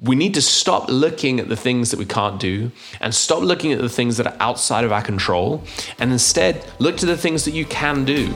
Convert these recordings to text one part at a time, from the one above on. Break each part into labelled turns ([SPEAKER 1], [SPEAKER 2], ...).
[SPEAKER 1] we need to stop looking at the things that we can't do and stop looking at the things that are outside of our control, and instead look to the things that you can do.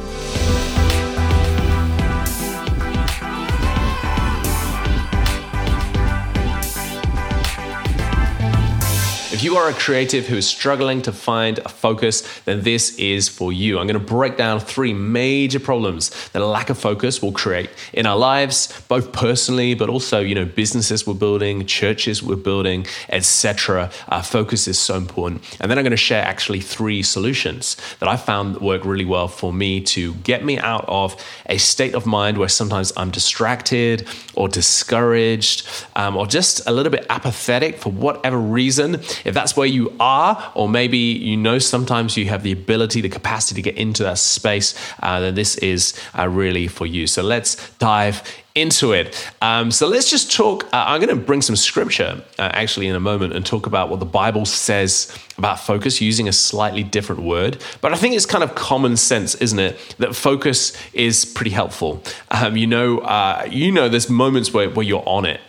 [SPEAKER 1] If you are a creative who is struggling to find a focus, then this is for you. I'm going to break down 3 major problems that a lack of focus will create in our lives, both personally, but also, businesses we're building, churches we're building, etc. Focus is so important. And then I'm going to share actually 3 solutions that I found that work really well for me to get me out of a state of mind where sometimes I'm distracted or discouraged or just a little bit apathetic for whatever reason. If that's where you are, or maybe sometimes you have the ability, the capacity to get into that space, then this is really for you. So let's dive into it. So let's just talk. I'm going to bring some scripture actually in a moment and talk about what the Bible says about focus using a slightly different word. But I think it's kind of common sense, isn't it, that focus is pretty helpful. There's moments where you're on it.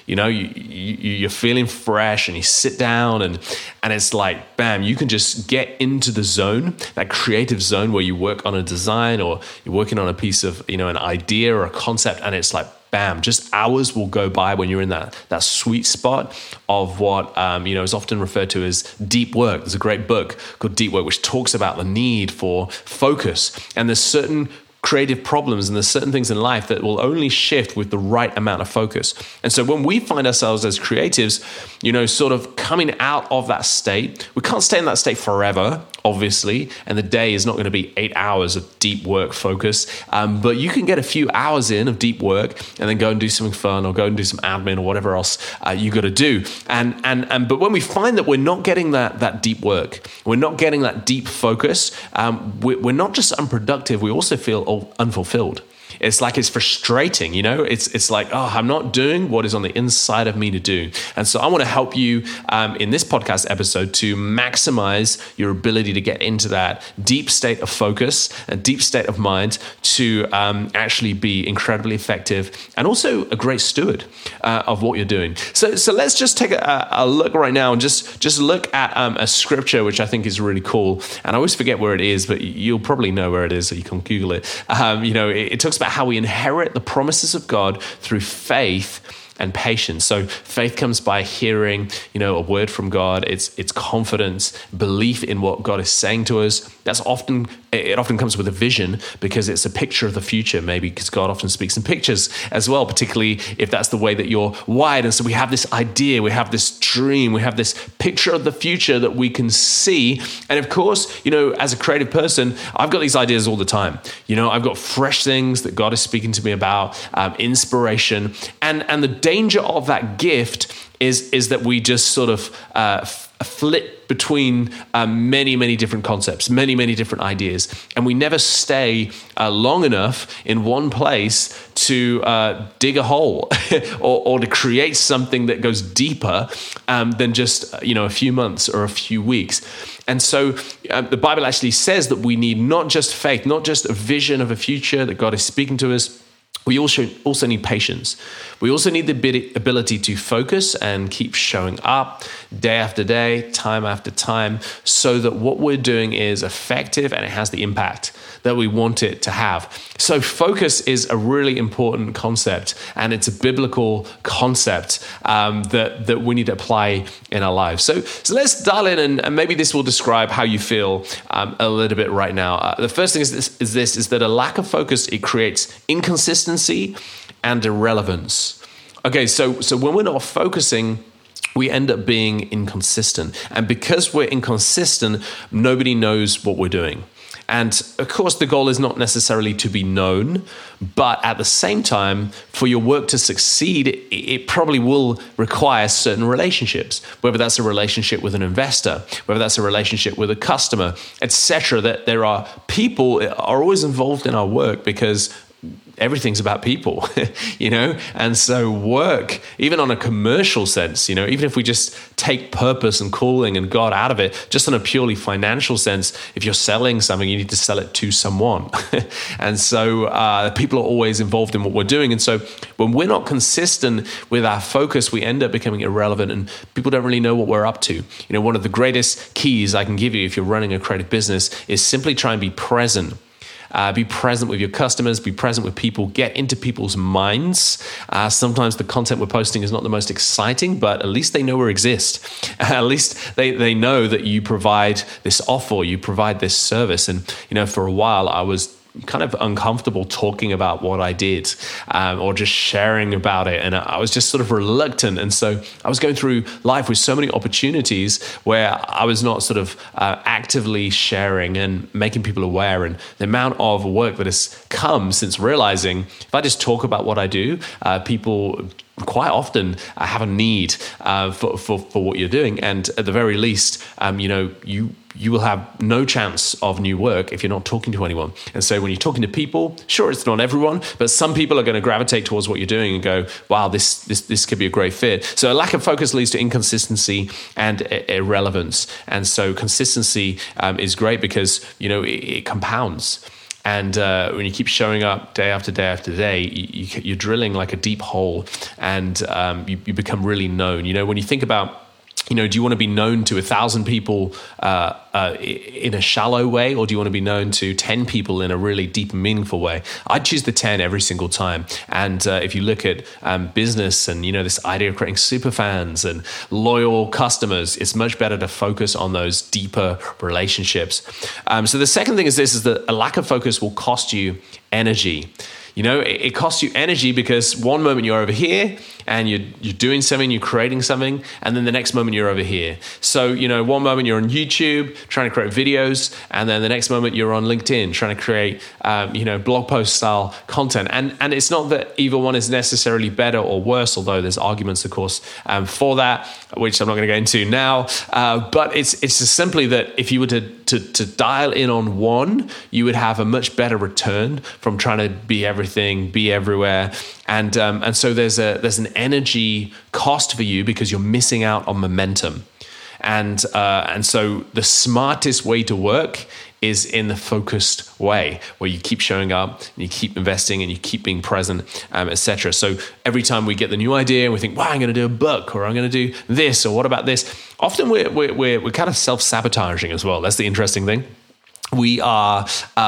[SPEAKER 1] You're feeling fresh and you sit down and it's like, bam, you can just get into the zone, that creative zone where you work on a design or you're working on a piece of, an idea or a concept, and it's like, bam, just hours will go by when you're in that sweet spot of what, is often referred to as deep work. There's a great book called Deep Work, which talks about the need for focus. And there's certain creative problems and there's certain things in life that will only shift with the right amount of focus. And so when we find ourselves as creatives, sort of coming out of that state, we can't stay in that state forever, obviously, and the day is not going to be 8 hours of deep work focus, but you can get a few hours in of deep work and then go and do something fun or go and do some admin or whatever else you got to do. But when we find that we're not getting that deep work, we're not getting that deep focus, we're not just unproductive, we also feel unfulfilled. It's like it's frustrating, It's like, I'm not doing what is on the inside of me to do. And so I want to help you in this podcast episode to maximize your ability to get into that deep state of focus, a deep state of mind, to actually be incredibly effective and also a great steward of what you're doing. So let's just take a look right now and just look at a scripture which I think is really cool. And I always forget where it is, but you'll probably know where it is, so you can Google it. It talks about how we inherit the promises of God through faith and patience. So faith comes by hearing, a word from God. It's confidence, belief in what God is saying to us. It often comes with a vision because it's a picture of the future, maybe because God often speaks in pictures as well, particularly if that's the way that you're wired. And so we have this idea, we have this dream, we have this picture of the future that we can see. And of course, as a creative person, I've got these ideas all the time. I've got fresh things that God is speaking to me about, inspiration. And the danger of that gift is that we just sort of flip between many, many different concepts, many, many different ideas. And we never stay long enough in one place to dig a hole or to create something that goes deeper than just, a few months or a few weeks. And so the Bible actually says that we need not just faith, not just a vision of a future that God is speaking to us. We also need patience. We also need the ability to focus and keep showing up day after day, time after time, so that what we're doing is effective and it has the impact that we want it to have. So focus is a really important concept, and it's a biblical concept that we need to apply in our lives. So let's dial in, and maybe this will describe how you feel a little bit right now. The first thing is that a lack of focus, it creates inconsistency and irrelevance. Okay, so when we're not focusing, we end up being inconsistent. And because we're inconsistent, nobody knows what we're doing. And of course, the goal is not necessarily to be known, but at the same time, for your work to succeed, it probably will require certain relationships, whether that's a relationship with an investor, whether that's a relationship with a customer, etc. That there are people are always involved in our work because everything's about people, And so work, even on a commercial sense, even if we just take purpose and calling and God out of it, just on a purely financial sense, if you're selling something, you need to sell it to someone. And so people are always involved in what we're doing. And so when we're not consistent with our focus, we end up becoming irrelevant and people don't really know what we're up to. One of the greatest keys I can give you if you're running a creative business is simply try and be present. Be present with your customers, be present with people, get into people's minds. Sometimes the content we're posting is not the most exciting, but at least they know we exist. At least they know that you provide this offer, you provide this service. And, for a while I was kind of uncomfortable talking about what I did or just sharing about it. And I was just sort of reluctant. And so I was going through life with so many opportunities where I was not sort of actively sharing and making people aware. And the amount of work that has come since realizing if I just talk about what I do, people quite often have a need for what you're doing. And at the very least, you will have no chance of new work if you're not talking to anyone. And so when you're talking to people, sure, it's not everyone, but some people are going to gravitate towards what you're doing and go, wow, this could be a great fit. So a lack of focus leads to inconsistency and irrelevance. And so consistency is great because, it compounds. And when you keep showing up day after day after day, you're drilling like a deep hole and you become really known. When you think about, do you want to be known to 1,000 people in a shallow way, or do you want to be known to 10 people in a really deep and meaningful way? I'd choose the 10 every single time. And if you look at business and, this idea of creating super fans and loyal customers, it's much better to focus on those deeper relationships. So the second thing is that a lack of focus will cost you energy. It costs you energy because one moment you're over here and you're doing something, you're creating something, and then the next moment you're over here. So, one moment you're on YouTube trying to create videos, and then the next moment you're on LinkedIn trying to create, blog post style content. And it's not that either one is necessarily better or worse, although there's arguments, of course, for that, which I'm not going to go into now. But it's just simply that if you were to dial in on one, you would have a much better return from trying to be everything, be everywhere. And so there's an energy cost for you because you're missing out on momentum. And so the smartest way to work is in the focused way, where you keep showing up and you keep investing and you keep being present, etc. So every time we get the new idea and we think, wow, I'm going to do a book, or I'm going to do this, or what about this? Often we're kind of self-sabotaging as well. That's the interesting thing. We are,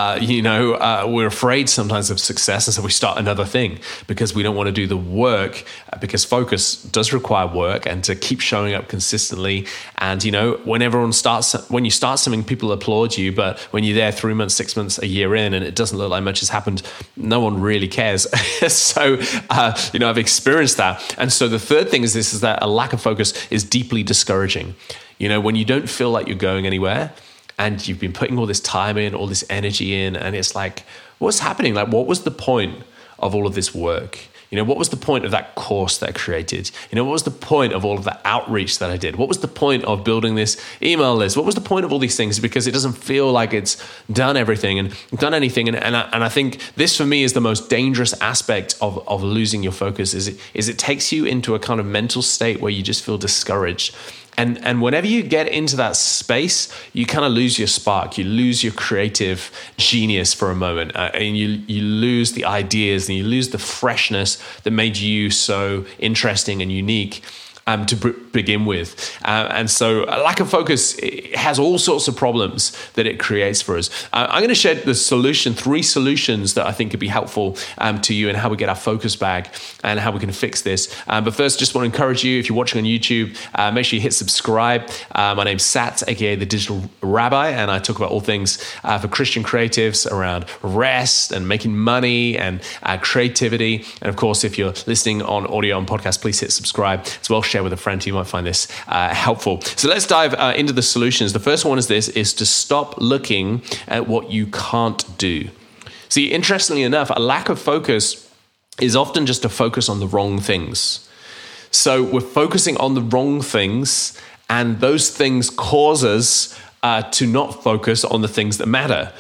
[SPEAKER 1] we're afraid sometimes of success, and so we start another thing because we don't want to do the work, because focus does require work and to keep showing up consistently. And, when you start something, people applaud you, but when you're there 3 months, 6 months, a year in, and it doesn't look like much has happened, no one really cares. So, I've experienced that. And so the third thing is that a lack of focus is deeply discouraging. When you don't feel like you're going anywhere, and you've been putting all this time in, all this energy in, and it's like, what's happening? Like, what was the point of all of this work? What was the point of that course that I created? What was the point of all of the outreach that I did? What was the point of building this email list? What was the point of all these things? Because it doesn't feel like it's done everything and done anything. And I think this, for me, is the most dangerous aspect of losing your focus. Is it takes you into a kind of mental state where you just feel discouraged. And whenever you get into that space, you kind of lose your spark. You lose your creative genius for a moment, and you lose the ideas, and you lose the freshness that made you so interesting and unique to begin with. And so a lack of focus has all sorts of problems that it creates for us. I'm going to share the 3 solutions that I think could be helpful to you, and how we get our focus back and how we can fix this. But first, just want to encourage you, if you're watching on YouTube, make sure you hit subscribe. My name's Sat, aka The Digital Rabbi, and I talk about all things for Christian creatives around rest and making money and creativity. And of course, if you're listening on audio and podcast, please hit subscribe as well. Share with a friend who might find this helpful. So let's dive into the solutions. The first one is to stop looking at what you can't do. See, interestingly enough, a lack of focus is often just a focus on the wrong things. So we're focusing on the wrong things, and those things cause us to not focus on the things that matter.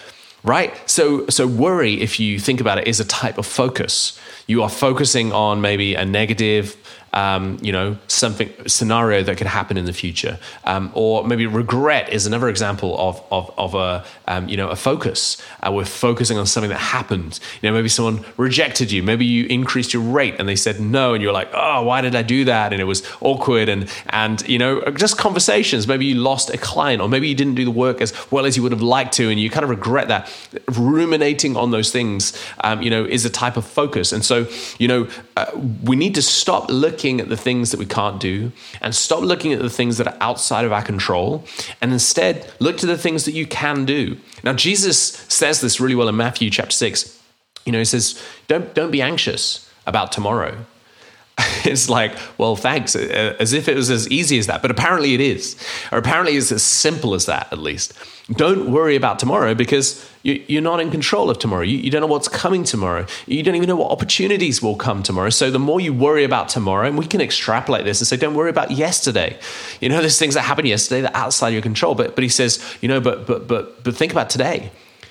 [SPEAKER 1] right? So worry, if you think about it, is a type of focus. You are focusing on maybe a negative, something scenario that could happen in the future, or maybe regret is another example of a focus. We're focusing on something that happened. Maybe someone rejected you. Maybe you increased your rate and they said no, and you're like, oh, why did I do that? And it was awkward, and just conversations. Maybe you lost a client, or maybe you didn't do the work as well as you would have liked to, and you kind of regret that. Ruminating on those things, is a type of focus, and so we need to stop looking at the things that we can't do and stop looking at the things that are outside of our control, and instead look to the things that you can do. Now, Jesus says this really well in Matthew chapter 6. He says, don't be anxious about tomorrow. It's like, well, thanks, as if it was as easy as that. But apparently it is. Or apparently it's as simple as that, at least. Don't worry about tomorrow, because you're not in control of tomorrow. You don't know what's coming tomorrow. You don't even know what opportunities will come tomorrow. So the more you worry about tomorrow, and we can extrapolate this and say, don't worry about yesterday. There's things that happened yesterday that are outside your control. But he says, but think about today.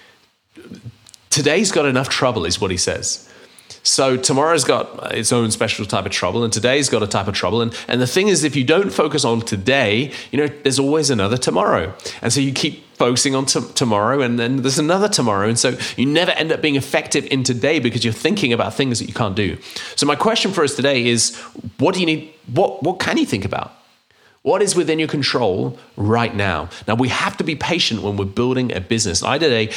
[SPEAKER 1] Today's got enough trouble, is what he says. So tomorrow's got its own special type of trouble, and today's got a type of trouble. And the thing is, if you don't focus on today, there's always another tomorrow. And so you keep focusing on tomorrow, and then there's another tomorrow. And so you never end up being effective in today because you're thinking about things that you can't do. So my question for us today is, what do you need? What can you think about? What is within your control right now? Now, we have to be patient when we're building a business. I did a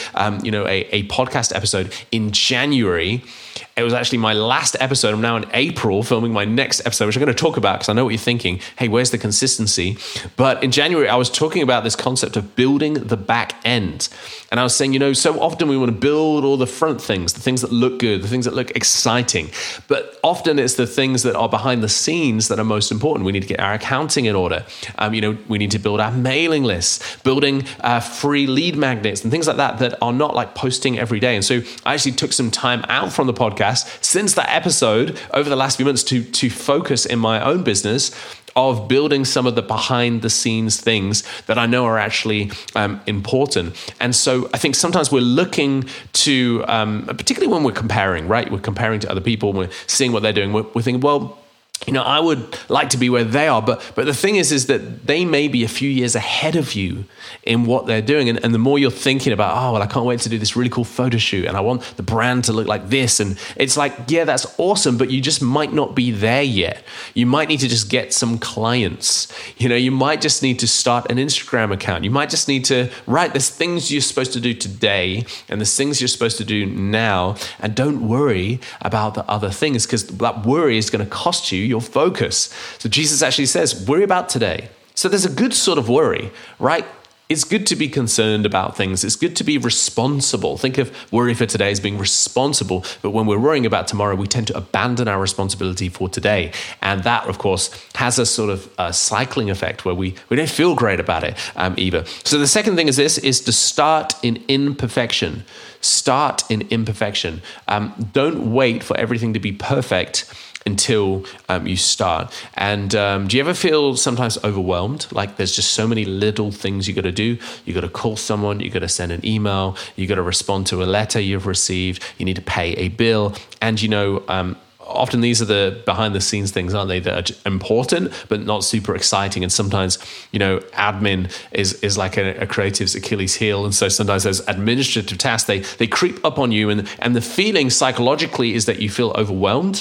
[SPEAKER 1] podcast episode in January. It was actually my last episode. I'm now in April filming my next episode, which I'm going to talk about because I know what you're thinking. Hey, where's the consistency? But in January, I was talking about this concept of building the back end. And I was saying, so often we want to build all the front things, the things that look good, the things that look exciting. But often it's the things that are behind the scenes that are most important. We need to get our accounting in order. We need to build our mailing lists, building free lead magnets and things like that are not like posting every day. And so I actually took some time out from the podcast since that episode over the last few months to focus in my own business of building some of the behind the scenes things that I know are actually important. And so I think sometimes we're looking to, particularly when we're comparing, right? We're comparing to other people, we're seeing what they're doing. We're thinking, well, I would like to be where they are, but the thing is that they may be a few years ahead of you in what they're doing. And the more you're thinking about, oh, well, I can't wait to do this really cool photo shoot, and I want the brand to look like this. And it's like, yeah, that's awesome, but you just might not be there yet. You might need to just get some clients. You might just need to start an Instagram account. You might just need to, there's things you're supposed to do today, and there's things you're supposed to do now. And don't worry about the other things, because that worry is going to cost you your focus. So Jesus actually says, worry about today. So there's a good sort of worry, right? It's good to be concerned about things. It's good to be responsible. Think of worry for today as being responsible. But when we're worrying about tomorrow, we tend to abandon our responsibility for today. And that, of course, has a sort of cycling effect where we don't feel great about it either. So the second thing is to start in imperfection. Start in imperfection. Don't wait for everything to be perfect until you start. And do you ever feel sometimes overwhelmed? Like there's just so many little things you got to do. You got to call someone, you got to send an email, you got to respond to a letter you've received, you need to pay a bill. And often these are the behind the scenes things, aren't they, that are important but not super exciting. And sometimes admin is like a creative's Achilles heel, and so sometimes those administrative tasks they creep up on you, and the feeling psychologically is that you feel overwhelmed.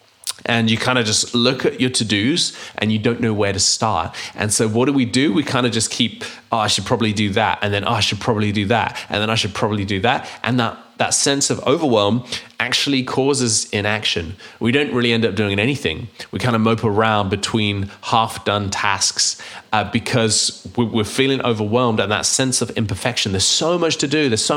[SPEAKER 1] And you kind of just look at your to-dos and you don't know where to start. And so what do? We kind of just keep, I should probably do that. And then I should probably do that. And then I should probably do that. And that sense of overwhelm actually causes inaction. We don't really end up doing anything. We kind of mope around between half-done tasks because we're feeling overwhelmed, and that sense of imperfection. There's so much to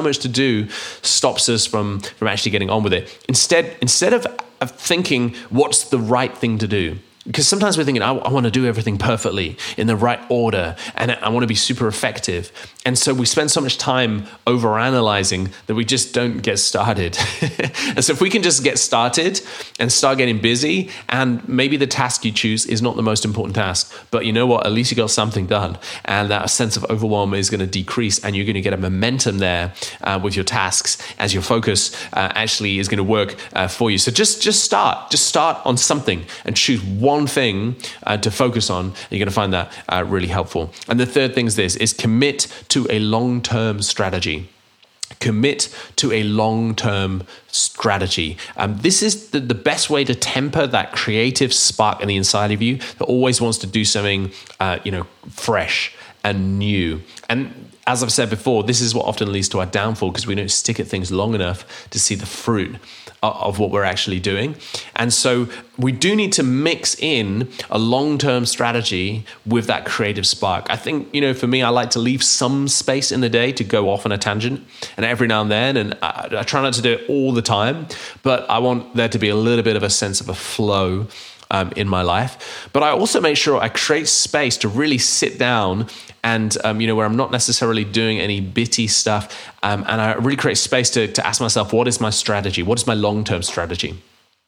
[SPEAKER 1] do stops us from actually getting on with it. Instead of thinking what's the right thing to do, Because sometimes we're thinking, I want to do everything perfectly in the right order, and I want to be super effective. And so we spend so much time overanalyzing that we just don't get started. And so if we can just get started and start getting busy, and maybe the task you choose is not the most important task, but you know what? At least you got something done. And that sense of overwhelm is going to decrease, and you're going to get a momentum there with your tasks as your focus actually is going to work for you. So just start on something and choose one thing to focus on. You're going to find that really helpful. And the third thing is commit to a long-term strategy. Commit to a long-term strategy. This is the best way to temper that creative spark in the inside of you that always wants to do something, fresh and new. And as I've said before, this is what often leads to our downfall, because we don't stick at things long enough to see the fruit of what we're actually doing. And so we do need to mix in a long-term strategy with that creative spark. I think, for me, I like to leave some space in the day to go off on a tangent, and every now and then, and I try not to do it all the time, but I want there to be a little bit of a sense of a flow in my life. But I also make sure I create space to really sit down and, where I'm not necessarily doing any bitty stuff. And I really create space to ask myself, what is my strategy? What is my long-term strategy?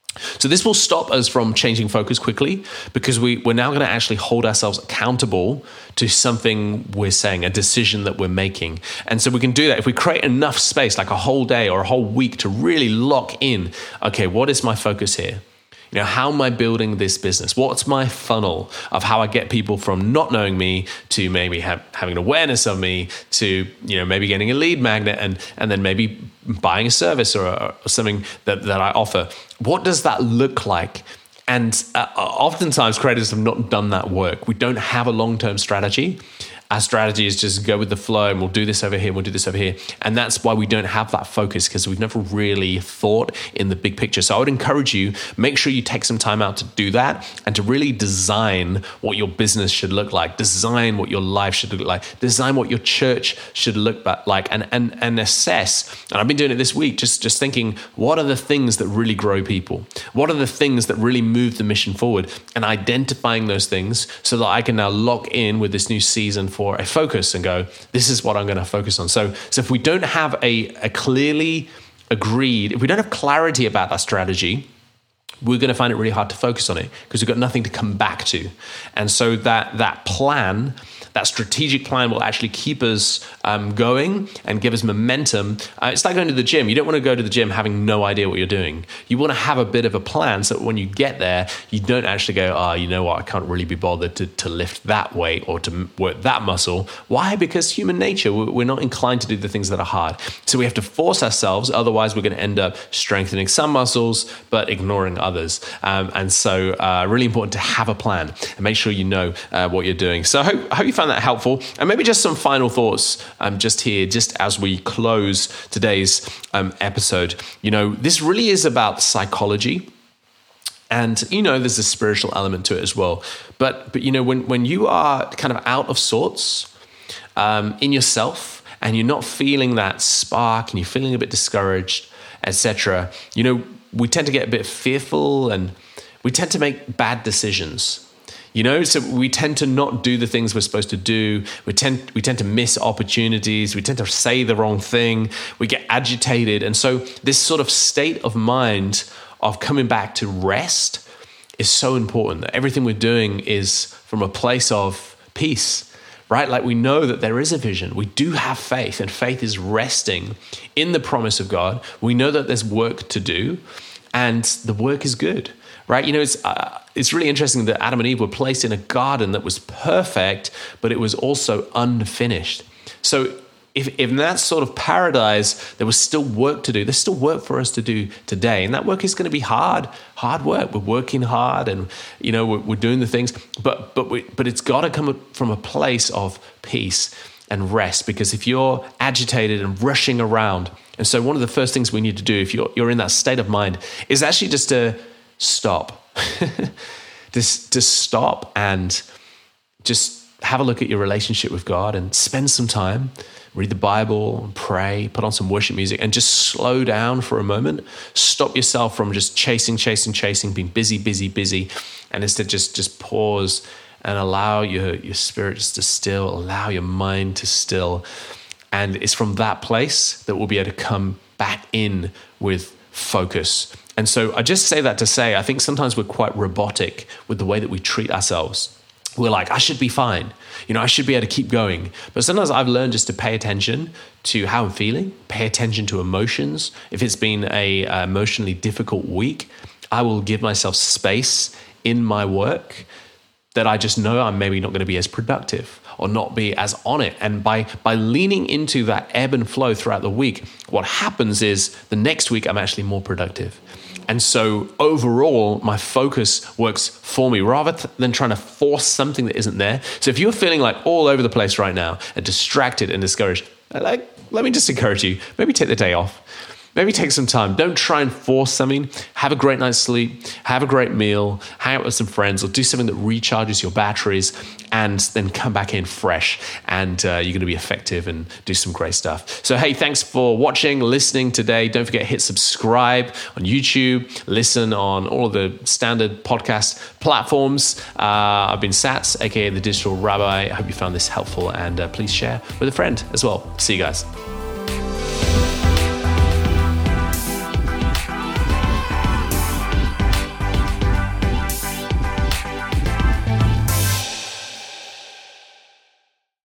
[SPEAKER 1] So this will stop us from changing focus quickly, because we're now going to actually hold ourselves accountable to something we're saying, a decision that we're making. And so we can do that if we create enough space, like a whole day or a whole week, to really lock in, okay, what is my focus here? How am I building this business? What's my funnel of how I get people from not knowing me to maybe having an awareness of me to, maybe getting a lead magnet and then maybe buying a service or something that I offer? What does that look like? And oftentimes creators have not done that work. We don't have a long-term strategy. Our strategy is just go with the flow, and we'll do this over here, we'll do this over here. And that's why we don't have that focus, because we've never really thought in the big picture. So I would encourage you, make sure you take some time out to do that and to really design what your business should look like, design what your life should look like, design what your church should look like, and assess. And I've been doing it this week, just thinking, what are the things that really grow people? What are the things that really move the mission forward? And identifying those things so that I can now lock in with this new season for a focus and go, this is what I'm going to focus on. So if we don't have a clearly agreed, if we don't have clarity about that strategy, we're going to find it really hard to focus on it, because we've got nothing to come back to. And so that plan, that strategic plan, will actually keep us going and give us momentum. It's like going to the gym. You don't want to go to the gym having no idea what you're doing. You want to have a bit of a plan, so that when you get there, you don't actually go, you know what, I can't really be bothered to lift that weight or to work that muscle. Why? Because human nature, we're not inclined to do the things that are hard. So we have to force ourselves, otherwise we're going to end up strengthening some muscles but ignoring others. And so really important to have a plan and make sure you know what you're doing. So I hope you found that helpful. And maybe just some final thoughts just here, just as we close today's episode. This really is about psychology. And, there's a spiritual element to it as well. But when you are kind of out of sorts in yourself, and you're not feeling that spark, and you're feeling a bit discouraged, etc., we tend to get a bit fearful, and we tend to make bad decisions. So we tend to not do the things we're supposed to do. We tend to miss opportunities. We tend to say the wrong thing. We get agitated. And so this sort of state of mind of coming back to rest is so important, that everything we're doing is from a place of peace, right? Like we know that there is a vision. We do have faith, and faith is resting in the promise of God. We know that there's work to do, and the work is good. Right? It's really interesting that Adam and Eve were placed in a garden that was perfect, but it was also unfinished. So if in that sort of paradise, there was still work to do, there's still work for us to do today. And that work is going to be hard work. We're working hard, and, we're doing the things, but it's got to come from a place of peace and rest, because if you're agitated and rushing around, and so one of the first things we need to do if you're in that state of mind is actually just to stop. To stop and just have a look at your relationship with God and spend some time, read the Bible, pray, put on some worship music, and just slow down for a moment. Stop yourself from just chasing, being busy, and instead just pause and allow your spirit just to still, allow your mind to still. And it's from that place that we'll be able to come back in with focus. And so I just say that to say, I think sometimes we're quite robotic with the way that we treat ourselves. We're like, I should be fine. I should be able to keep going. But sometimes I've learned just to pay attention to how I'm feeling, pay attention to emotions. If it's been a emotionally difficult week, I will give myself space in my work that I just know I'm maybe not going to be as productive or not be as on it. And by leaning into that ebb and flow throughout the week, what happens is the next week I'm actually more productive. And so overall, my focus works for me rather than trying to force something that isn't there. So if you're feeling like all over the place right now and distracted and discouraged, let me just encourage you, maybe take the day off. Maybe take some time. Don't try and force something. Have a great night's sleep, have a great meal, hang out with some friends, or do something that recharges your batteries, and then come back in fresh, and you're going to be effective and do some great stuff. So, hey, thanks for watching, listening today. Don't forget, hit subscribe on YouTube, listen on all of the standard podcast platforms. I've been Sats, aka The Digital Rabbi. I hope you found this helpful, and please share with a friend as well. See you guys.